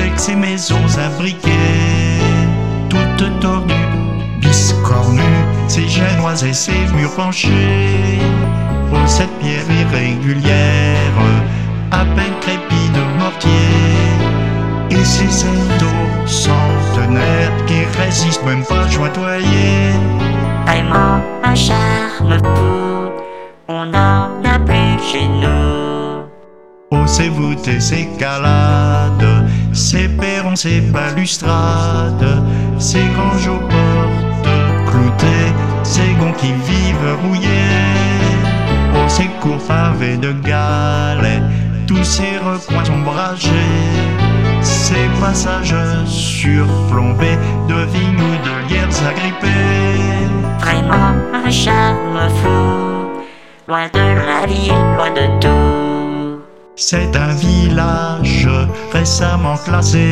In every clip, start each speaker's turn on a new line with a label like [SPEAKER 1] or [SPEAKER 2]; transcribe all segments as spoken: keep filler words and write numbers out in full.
[SPEAKER 1] avec ses maisons imbriquées, toutes tordues, biscornues, ses génoises et ses murs penchés, aux sept pierres irrégulières, à peine crépies de mortier, et ses étaux centenaires qui résistent même pas jointoyés.
[SPEAKER 2] Vraiment un charme fou, on n'en a plus chez nous.
[SPEAKER 1] Oh, ses voûtes et ses calades, ses perrons, ses balustrades, ses granges aux portes cloutées, ses gonds qui vivent rouillés. Oh, ses cours pavés de galets, tous ses recoins ombragés, ses passages surplombés de vignes ou de lierres agrippées.
[SPEAKER 2] Vraiment un charme fou, loin de la ville, loin de tout.
[SPEAKER 1] C'est un village récemment classé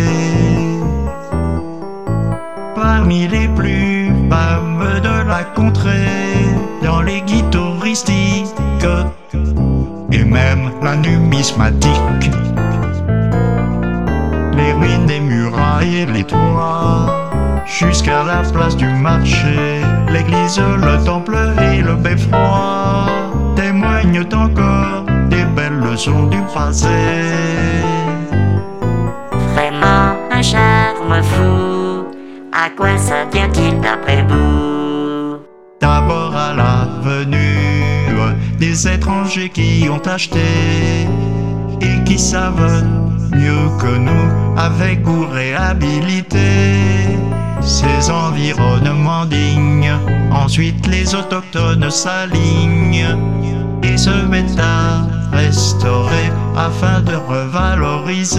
[SPEAKER 1] parmi les plus fameux de la contrée, dans les guides touristiques et même la numismatique. Les ruines des murailles et les toits, jusqu'à la place du marché, l'église, le temple et le beffroi témoignent encore des belles leçons du passé.
[SPEAKER 2] Vraiment un charme fou, à quoi ça tient-il d'après vous?
[SPEAKER 1] D'abord à la venue des étrangers qui ont acheté et qui savent mieux que nous, avec goût réhabiliter ces environnements dignes. Ensuite les autochtones s'alignent et se mettent à restaurer afin de revaloriser.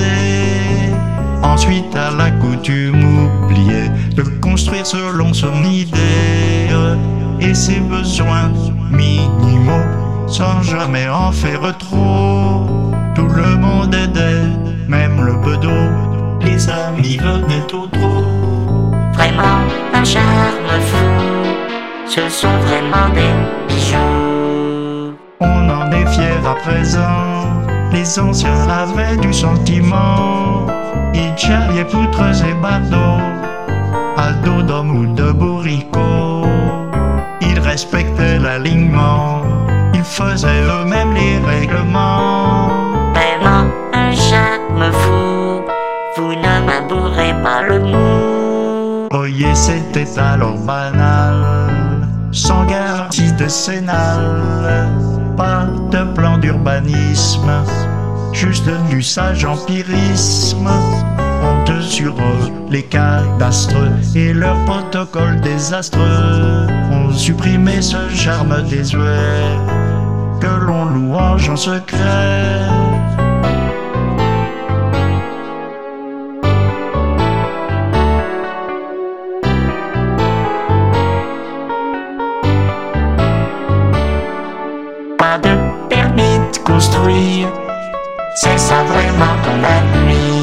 [SPEAKER 1] Ensuite à la coutume oubliée de construire selon son idée et ses besoins minimaux sans jamais en faire trop. Tout le monde aidait, même le bedeau, les amis venaient au trot.
[SPEAKER 2] Vraiment un charme fou, ce sont vraiment des bijoux.
[SPEAKER 1] On en est fiers à présent, les anciens avaient du sentiment. Ils charriaient poutres et bateaux, à dos d'hommes ou de bourricots. Ils respectaient l'alignement, ils faisaient eux-mêmes les règlements.
[SPEAKER 2] Vraiment un charme fou, vous ne m'abourrez pas le mou.
[SPEAKER 1] Oyez, c'était alors banal, sans garantie décennale, pas de plan d'urbanisme, juste du sage empirisme. Honte sur les cadastres et leurs protocoles désastreux ont supprimé ce charme désuet que l'on louange en secret.
[SPEAKER 2] Pas de permis de construire, c'est ça vraiment ton ennui.